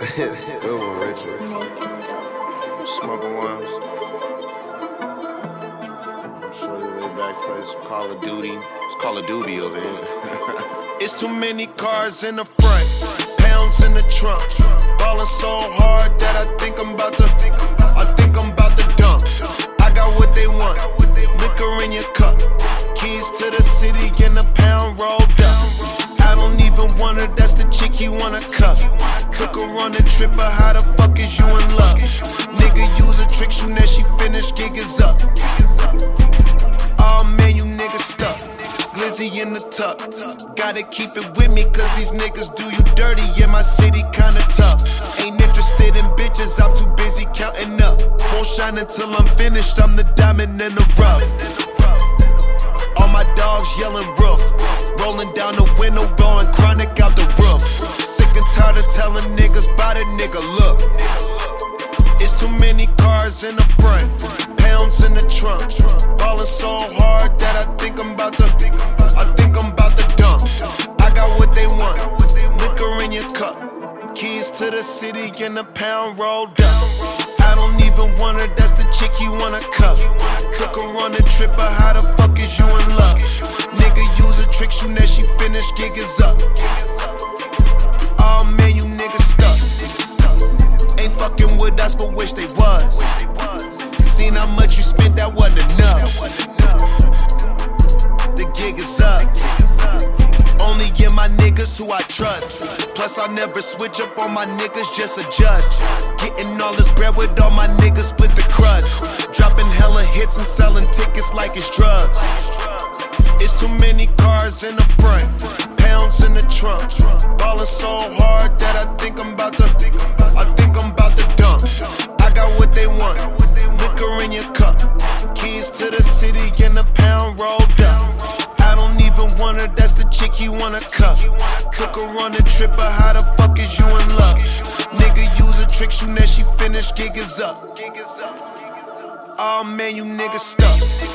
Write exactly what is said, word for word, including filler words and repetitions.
Good one, Richard. Smoking one. Shorty lay back, play some Call of Duty. It's Call of Duty over here. It's too many cars in the front, pounds in the trunk. Ballin' so hard that I think I'm about to, I think I'm about to dump. I got what they want, liquor in your cup. Keys to the city and a pound rolled up. I don't even want her, that's the chick you wanna cuff. Took her on the trip, but how the fuck is you in love? Nigga use a trick, soon as she finished, gig is up. Oh man, you niggas stuck. Glizzy in the tuck. Gotta keep it with me, cause these niggas do you dirty. Yeah, my city kinda tough. Ain't interested in bitches, I'm too busy counting up. Won't shine until I'm finished, I'm the diamond in the rough. All my dogs yelling roof. Rolling down the window, going chronic out the roof. Sick and tired of telling niggas about it, nigga, look. It's too many cars in the front, pounds in the trunk. Ballin' so hard that I think I'm about to, I think I'm about to dump. I got what they want, liquor in your cup. Keys to the city and a pound rolled up. I don't even want her, that's the chick you wanna cuff. Took her on the trip, but how the fuck is you in love? Nigga use a trick, soon as she finished, gig is up. Oh man, you niggas stuck. Ain't fucking with us, but wish they was. Seen how much you spent, that wasn't enough. The gig is up. Only get my niggas who I trust. Plus I never switch up on my niggas, just adjust. Getting all this bread with all my niggas, split the crust. Dropping hella hits and selling tickets like it's drugs. It's too many cars in the front, pounds in the trunk. Ballin' so hard that I think I'm about to, I think I'm about to dump. I got what they want, liquor in your cup. Keys to the city and a pound rolled up. I don't even want her, that's the chick you wanna cuff. Took her on the trip, but how the fuck is you in love? Nigga use a trick, soon as she finished, gig is up. Oh man, you niggas stuck.